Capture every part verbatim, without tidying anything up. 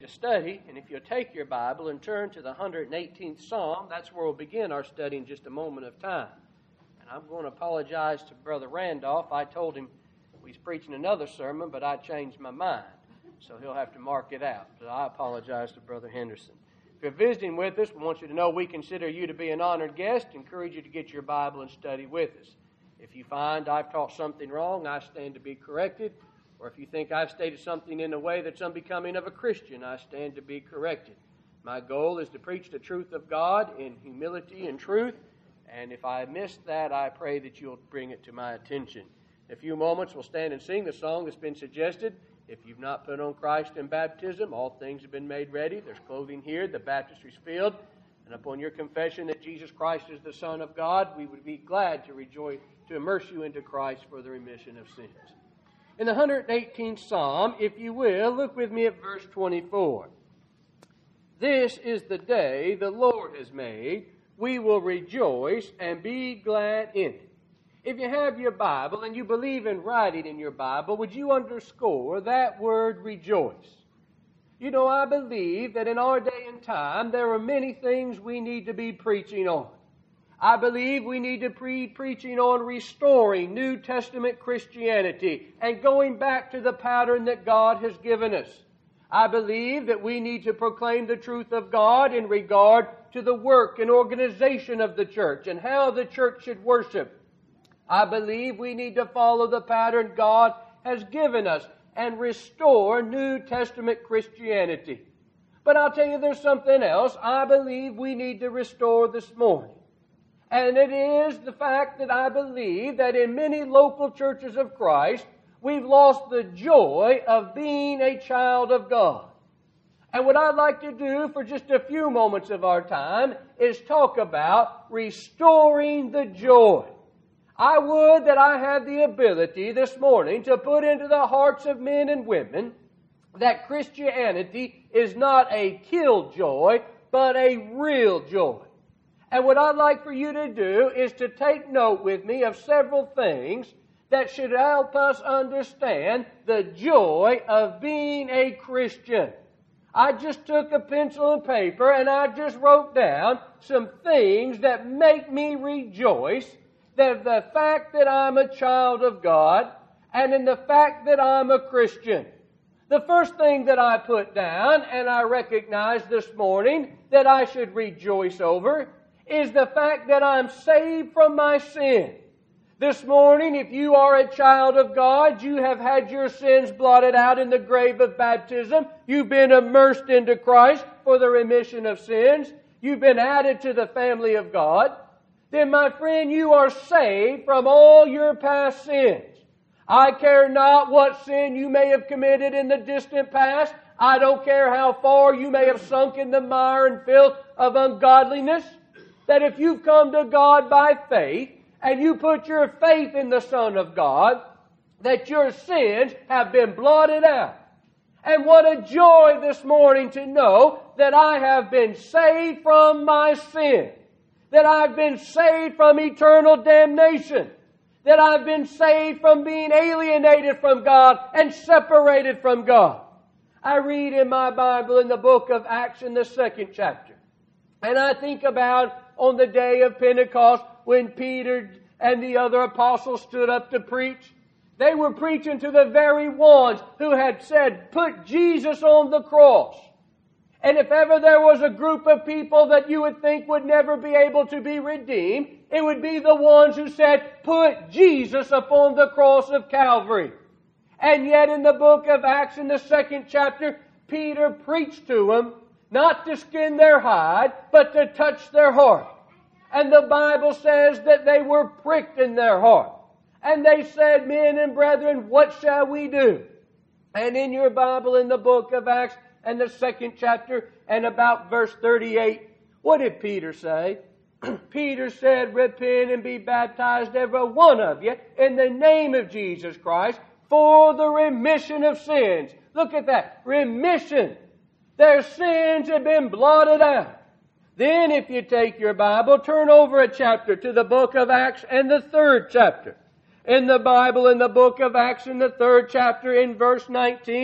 study, and if you'll take your Bible and turn to the one hundred eighteenth Psalm, that's where we'll begin our study in just a moment of time. And I'm going to apologize to Brother Randolph. I told him he's preaching another sermon, but I changed my mind, so he'll have to mark it out. So I apologize to Brother Henderson. If you're visiting with us, we want you to know we consider you to be an honored guest. Encourage you to get your Bible and study with us. If you find I've taught something wrong, I stand to be corrected. Or if you think I've stated something in a way that's unbecoming of a Christian, I stand to be corrected. My goal is to preach the truth of God in humility and truth. And if I miss that, I pray that you'll bring it to my attention. In a few moments, we'll stand and sing the song that's been suggested. If you've not put on Christ in baptism, all things have been made ready. There's clothing here. The baptistry's filled. And upon your confession that Jesus Christ is the Son of God, we would be glad to rejoice, to immerse you into Christ for the remission of sins. In the one hundred eighteenth Psalm, if you will, look with me at verse twenty-four. This is the day the Lord has made. We will rejoice and be glad in it. If you have your Bible and you believe in writing in your Bible, would you underscore that word rejoice? You know, I believe that in our day and time, there are many things we need to be preaching on. I believe we need to be preaching on restoring New Testament Christianity and going back to the pattern that God has given us. I believe that we need to proclaim the truth of God in regard to the work and organization of the church and how the church should worship. I believe we need to follow the pattern God has given us and restore New Testament Christianity. But I'll tell you there's something else I believe we need to restore this morning. And it is the fact that I believe that in many local churches of Christ, we've lost the joy of being a child of God. And what I'd like to do for just a few moments of our time is talk about restoring the joy. I would that I had the ability this morning to put into the hearts of men and women that Christianity is not a killjoy, but a real joy. And what I'd like for you to do is to take note with me of several things that should help us understand the joy of being a Christian. I just took a pencil and paper and I just wrote down some things that make me rejoice. That the fact that I'm a child of God and in the fact that I'm a Christian. The first thing that I put down and I recognize this morning that I should rejoice over is the fact that I'm saved from my sin. This morning, if you are a child of God, you have had your sins blotted out in the grave of baptism. You've been immersed into Christ for the remission of sins. You've been added to the family of God. Then, my friend, you are saved from all your past sins. I care not what sin you may have committed in the distant past. I don't care how far you may have sunk in the mire and filth of ungodliness. That if you've come to God by faith and you put your faith in the Son of God, that your sins have been blotted out. And what a joy this morning to know that I have been saved from my sin. That I've been saved from eternal damnation. That I've been saved from being alienated from God and separated from God. I read in my Bible in the book of Acts in the second chapter. And I think about on the day of Pentecost when Peter and the other apostles stood up to preach. They were preaching to the very ones who had said, put Jesus on the cross. And if ever there was a group of people that you would think would never be able to be redeemed, it would be the ones who said, put Jesus upon the cross of Calvary. And yet in the book of Acts in the second chapter, Peter preached to them, not to skin their hide, but to touch their heart. And the Bible says that they were pricked in their heart. And they said, men and brethren, what shall we do? And in your Bible in the book of Acts and the second chapter and about verse thirty-eight, what did Peter say? Peter said, repent and be baptized every one of you in the name of Jesus Christ for the remission of sins. Look at that. Remission. Their sins have been blotted out. Then if you take your Bible, turn over a chapter to the book of Acts and the third chapter. In the Bible, in the book of Acts in the third chapter in verse nineteen,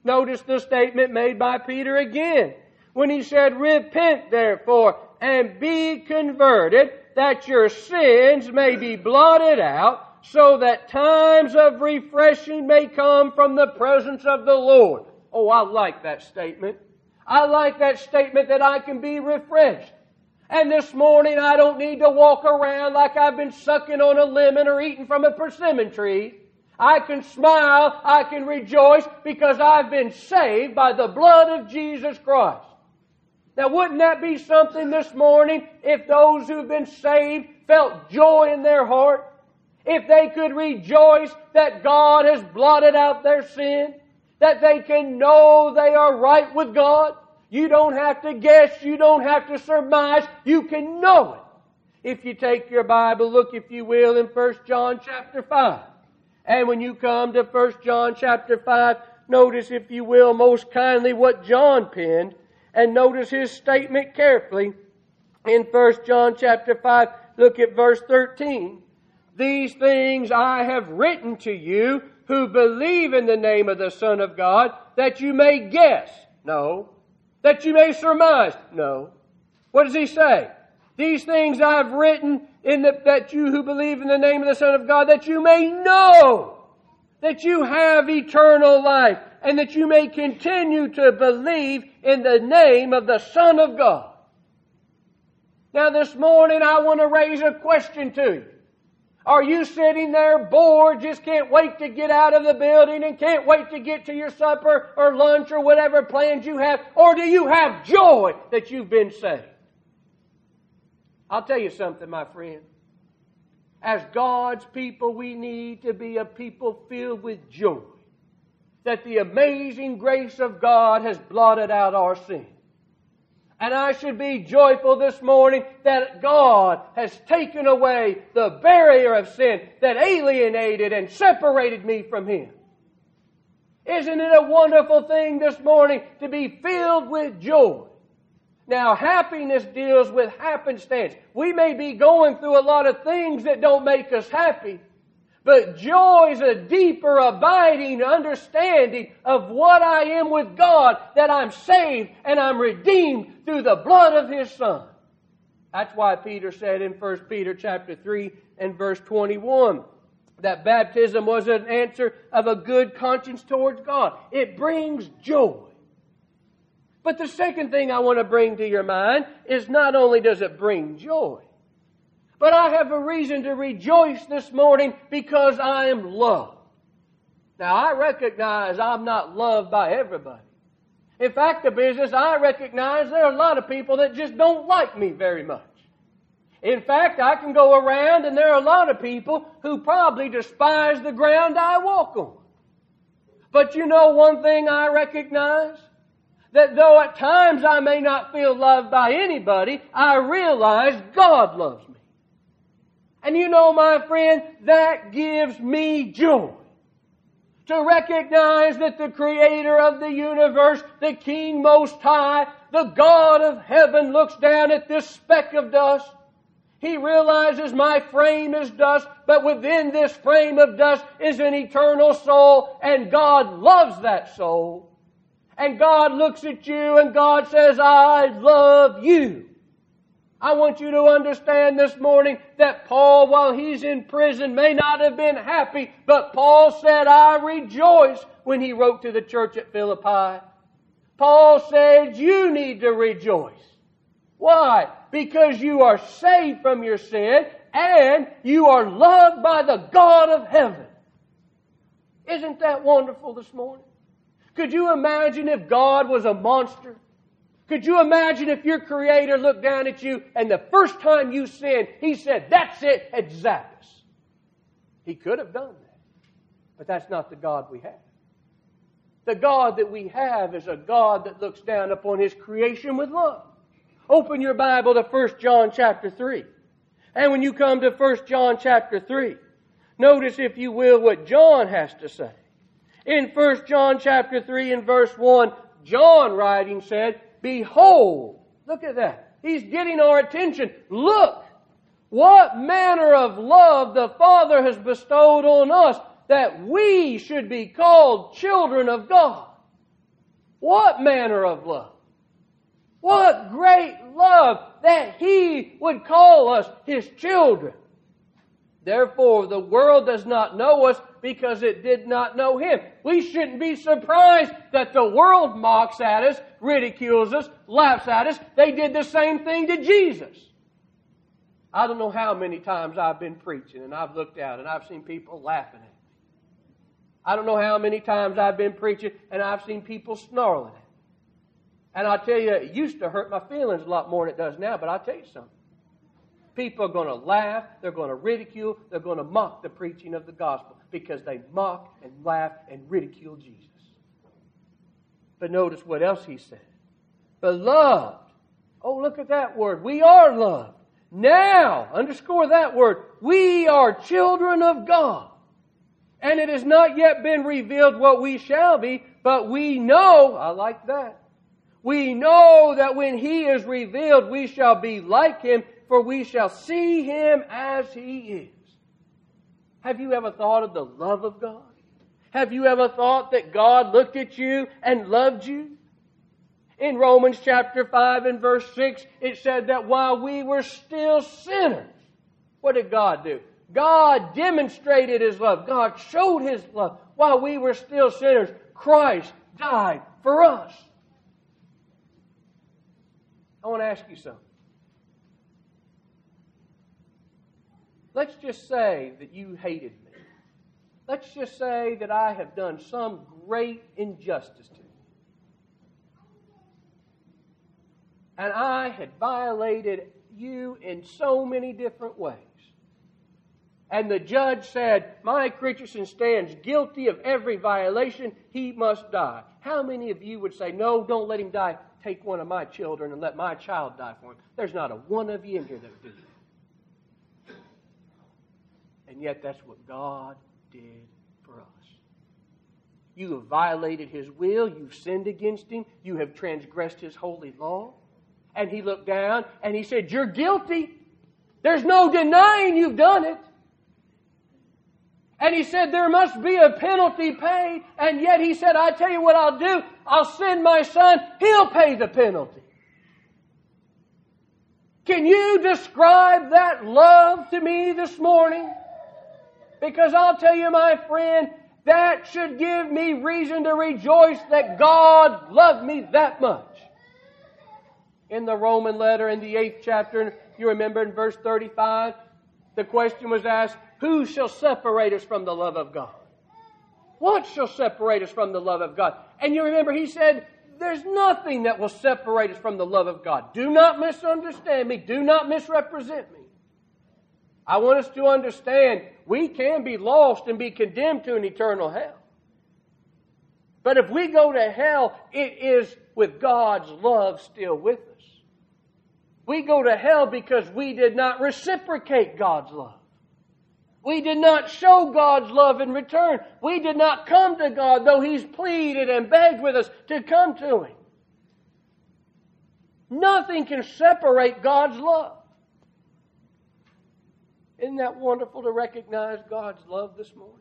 Notice the statement made by Peter again when he said, "Repent therefore and be converted, that your sins may be blotted out, so that times of refreshing may come from the presence of the Lord." Oh, I like that statement. I like that statement that I can be refreshed. And this morning I don't need to walk around like I've been sucking on a lemon or eating from a persimmon tree. I can smile, I can rejoice because I've been saved by the blood of Jesus Christ. Now, wouldn't that be something this morning if those who've been saved felt joy in their heart? If they could rejoice that God has blotted out their sin, that they can know they are right with God. You don't have to guess, you don't have to surmise, you can know it. If you take your Bible, look if you will in First John chapter five. And when you come to First John chapter five, notice if you will most kindly what John penned, and notice his statement carefully. In First John chapter five, look at verse thirteen. "These things I have written to you who believe in the name of the Son of God, that you may guess." No. That you may surmise. No. What does he say? "These things I have written in the, that you who believe in the name of the Son of God, that you may know that you have eternal life, and that you may continue to believe in the name of the Son of God." Now this morning I want to raise a question to you. Are you sitting there bored, just can't wait to get out of the building and can't wait to get to your supper or lunch or whatever plans you have? Or do you have joy that you've been saved? I'll tell you something, my friend. As God's people, we need to be a people filled with joy that the amazing grace of God has blotted out our sin. And I should be joyful this morning that God has taken away the barrier of sin that alienated and separated me from Him. Isn't it a wonderful thing this morning to be filled with joy? Now, happiness deals with happenstance. We may be going through a lot of things that don't make us happy, but joy is a deeper, abiding understanding of what I am with God, that I'm saved and I'm redeemed through the blood of His Son. That's why Peter said in First Peter chapter three and verse twenty-one that baptism was an answer of a good conscience towards God. It brings joy. But the second thing I want to bring to your mind is not only does it bring joy, but I have a reason to rejoice this morning because I am loved. Now, I recognize I'm not loved by everybody. In fact, the business, I recognize there are a lot of people that just don't like me very much. In fact, I can go around and there are a lot of people who probably despise the ground I walk on. But you know one thing I recognize? That though at times I may not feel loved by anybody, I realize God loves me. And you know, my friend, that gives me joy. To recognize that the Creator of the universe, the King Most High, the God of heaven looks down at this speck of dust. He realizes my frame is dust, but within this frame of dust is an eternal soul, and God loves that soul. And God looks at you and God says, I love you. I want you to understand this morning that Paul, while he's in prison, may not have been happy, but Paul said, I rejoice when he wrote to the church at Philippi. Paul said, you need to rejoice. Why? Because you are saved from your sin and you are loved by the God of heaven. Isn't that wonderful this morning? Could you imagine if God was a monster? Could you imagine if your Creator looked down at you and the first time you sinned, He said, that's it, and zap us? He could have done that. But that's not the God we have. The God that we have is a God that looks down upon His creation with love. Open your Bible to First John chapter three. And when you come to First John chapter three, notice, if you will, what John has to say. In First John chapter three and verse one, John writing said, behold, look at that. He's getting our attention. Look, what manner of love the Father has bestowed on us, that we should be called children of God. What manner of love? What great love that He would call us His children. Therefore, the world does not know us because it did not know Him. We shouldn't be surprised that the world mocks at us, ridicules us, laughs at us. They did the same thing to Jesus. I don't know how many times I've been preaching and I've looked out and I've seen people laughing at me. I don't know how many times I've been preaching and I've seen people snarling at me. And I'll tell you, it used to hurt my feelings a lot more than it does now, but I'll tell you something. People are going to laugh, they're going to ridicule, they're going to mock the preaching of the gospel because they mock and laugh and ridicule Jesus. But notice what else He said. Beloved. Oh, look at that word. We are loved. Now, underscore that word. We are children of God. And it has not yet been revealed what we shall be, but we know, I like that. We know that when He is revealed, we shall be like Him, for we shall see Him as He is. Have you ever thought of the love of God? Have you ever thought that God looked at you and loved you? In Romans chapter five and verse six, it said that while we were still sinners, what did God do? God demonstrated His love. God showed His love. While we were still sinners, Christ died for us. I want to ask you something. Let's just say that you hated me. Let's just say that I have done some great injustice to you. And I had violated you in so many different ways. And the judge said, Mike Richardson stands guilty of every violation. He must die. How many of you would say, no, don't let him die. Take one of my children and let my child die for him? There's not a one of you in here that would do that. And yet that's what God did for us. You have violated His will. You've sinned against Him. You have transgressed His holy law. And He looked down and He said, you're guilty. There's no denying you've done it. And He said, there must be a penalty paid. And yet He said, I tell you what I'll do. I'll send my Son. He'll pay the penalty. Can you describe that love to me this morning? Because I'll tell you, my friend, that should give me reason to rejoice that God loved me that much. In the Roman letter in the eighth chapter, you remember in verse thirty-five, the question was asked, who shall separate us from the love of God? What shall separate us from the love of God? And you remember He said, there's nothing that will separate us from the love of God. Do not misunderstand me. Do not misrepresent me. I want us to understand we can be lost and be condemned to an eternal hell. But if we go to hell, it is with God's love still with us. We go to hell because we did not reciprocate God's love. We did not show God's love in return. We did not come to God, though He's pleaded and begged with us to come to Him. Nothing can separate God's love. Isn't that wonderful to recognize God's love this morning?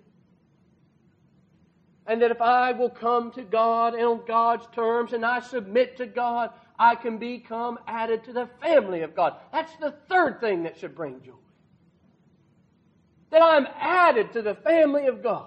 And that if I will come to God on God's terms and I submit to God, I can become added to the family of God. That's the third thing that should bring joy. That I'm added to the family of God.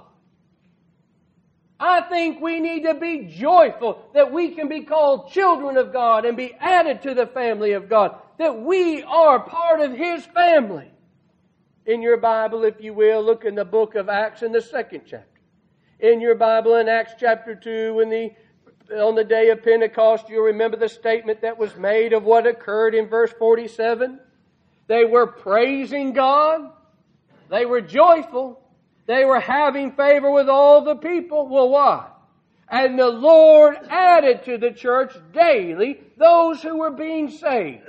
I think we need to be joyful that we can be called children of God and be added to the family of God. That we are part of His family. In your Bible, if you will, look in the book of Acts in the second chapter. In your Bible in Acts chapter two, when the, on the day of Pentecost, you'll remember the statement that was made of what occurred in verse forty-seven. They were praising God. They were joyful. They were having favor with all the people. Well, why? And the Lord added to the church daily those who were being saved.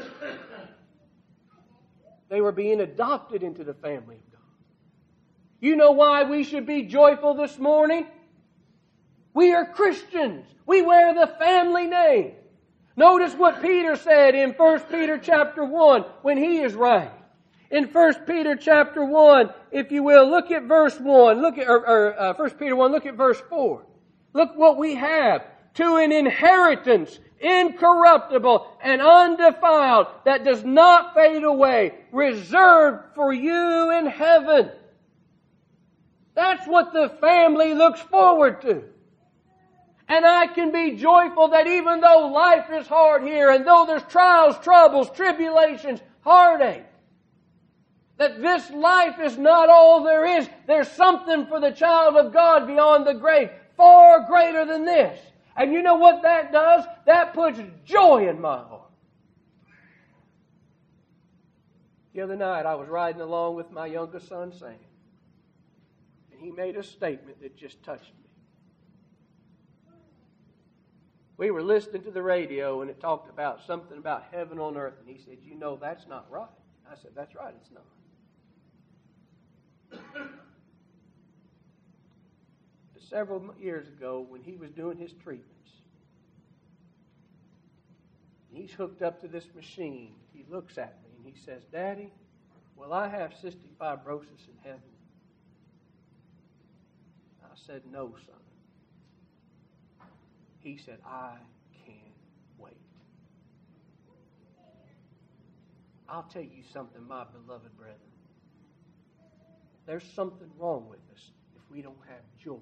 They were being adopted into the family of God. You know why we should be joyful this morning? We are Christians. We wear the family name. Notice what Peter said in First Peter chapter one when he is writing. In First Peter chapter one, if you will, look at verse one. Look at or, or uh, First Peter one. Look at verse four. Look what we have. to an inheritance incorruptible and undefiled that does not fade away, reserved for you in heaven. That's what the family looks forward to. And I can be joyful that even though life is hard here, and though there's trials, troubles, tribulations, heartache, that this life is not all there is. There's something for the child of God beyond the grave, far greater than this. And you know what that does? That puts joy in my heart. The other night I was riding along with my youngest son, Sam. And he made a statement that just touched me. We were listening to the radio and it talked about something about heaven on earth. And he said, you know, that's not right. I said, that's right, it's not. Several years ago, when he was doing his treatments, he's hooked up to this machine. He looks at me and he says, Daddy, will I have cystic fibrosis in heaven? I said, no, son. He said, I can't wait. I'll tell you something, my beloved brethren. There's something wrong with us if we don't have joy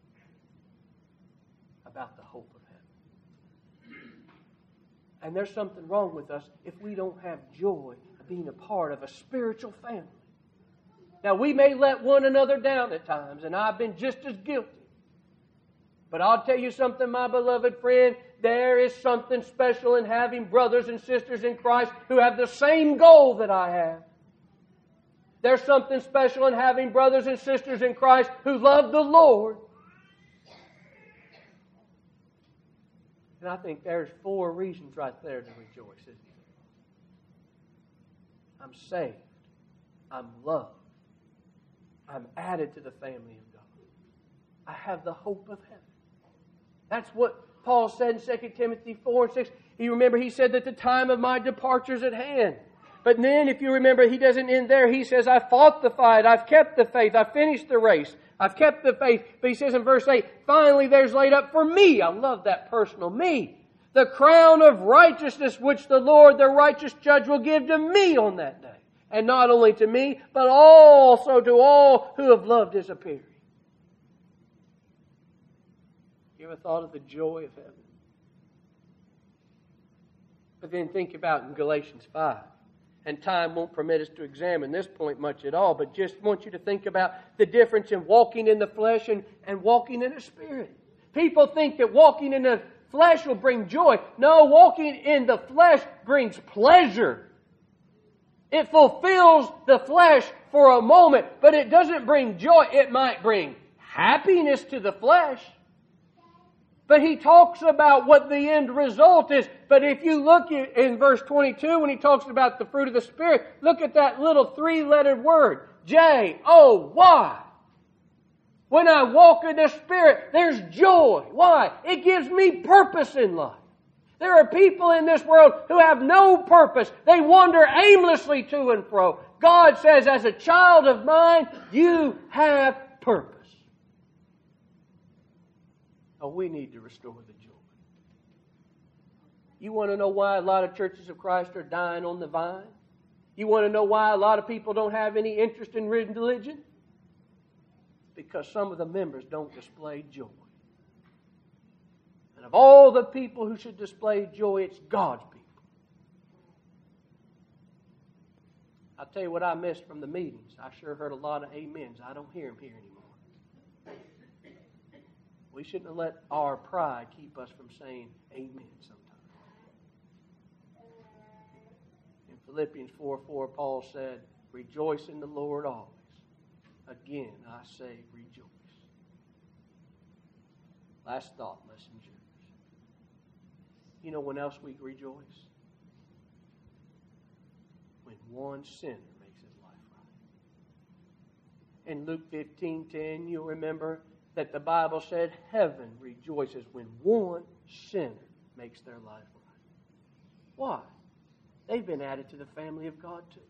about the hope of heaven. And there's something wrong with us if we don't have joy of being a part of a spiritual family. Now, we may let one another down at times, and I've been just as guilty. But I'll tell you something, my beloved friend, there is something special in having brothers and sisters in Christ who have the same goal that I have. There's something special in having brothers and sisters in Christ who love the Lord. And I think there's four reasons right there to rejoice, isn't there? I'm saved. I'm loved. I'm added to the family of God. I have the hope of heaven. That's what Paul said in Second Timothy four and six. You remember he said that the time of my departure is at hand. But then, if you remember, he doesn't end there. He says, I fought the fight. I've kept the faith. I've finished the race. I've kept the faith. But he says in verse eight, finally there's laid up for me. I love that personal me. The crown of righteousness which the Lord, the righteous judge, will give to me on that day. And not only to me, but also to all who have loved His appearing. You ever thought of the joy of heaven? But then think about in Galatians five. And time won't permit us to examine this point much at all, but just want you to think about the difference in walking in the flesh and, and walking in the Spirit. People think that walking in the flesh will bring joy. No, walking in the flesh brings pleasure. It fulfills the flesh for a moment, but it doesn't bring joy. It might bring happiness to the flesh. But he talks about what the end result is. But if you look at, in verse twenty-two, when he talks about the fruit of the Spirit, look at that little three-lettered word, J O Y. When I walk in the Spirit, there's joy. Why? It gives me purpose in life. There are people in this world who have no purpose. They wander aimlessly to and fro. God says, as a child of mine, you have purpose. Oh, we need to restore the joy. You want to know why a lot of churches of Christ are dying on the vine? You want to know why a lot of people don't have any interest in religion? Because some of the members don't display joy. And of all the people who should display joy, it's God's people. I'll tell you what I missed from the meetings. I sure heard a lot of amens. I don't hear them here anymore. We shouldn't have let our pride keep us from saying amen sometimes. In Philippians four four, Paul said, rejoice in the Lord always. Again, I say rejoice. Last thought, messengers. You know when else we rejoice? When one sinner makes his life right. In Luke fifteen ten, you'll remember that the Bible said heaven rejoices when one sinner makes their life right. Why? They've been added to the family of God too.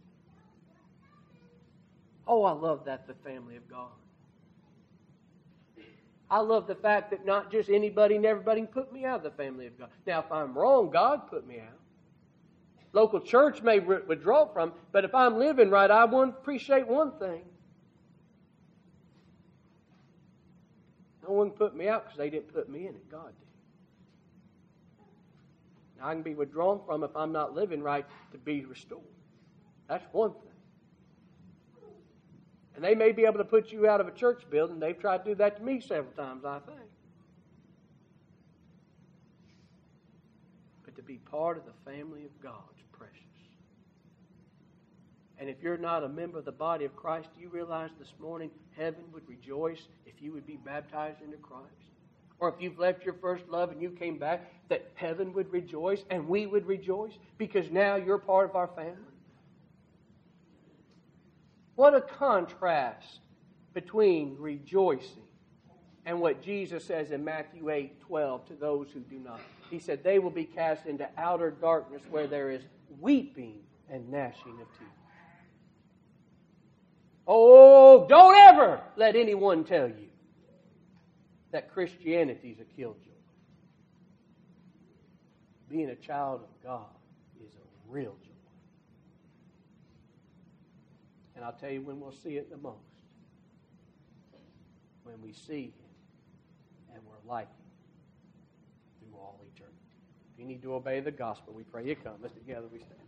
Oh, I love that, the family of God. I love the fact that not just anybody and everybody can put me out of the family of God. Now, if I'm wrong, God put me out. Local church may withdraw from, but if I'm living right, I want to appreciate one thing. No one put me out because they didn't put me in it. God did. Now, I can be withdrawn from if I'm not living right to be restored. That's one thing. And they may be able to put you out of a church building. They've tried to do that to me several times, I think. But to be part of the family of God is precious. And if you're not a member of the body of Christ, do you realize this morning heaven would rejoice if you would be baptized into Christ? Or if you've left your first love and you came back, that heaven would rejoice and we would rejoice because now you're part of our family? What a contrast between rejoicing and what Jesus says in Matthew eight twelve to those who do not. He said, they will be cast into outer darkness where there is weeping and gnashing of teeth. Oh, don't ever let anyone tell you that Christianity is a killjoy. Being a child of God is a real joy. And I'll tell you when we'll see it the most. When we see Him and we're like Him through all eternity. If you need to obey the gospel, we pray you come. Let's together we stand.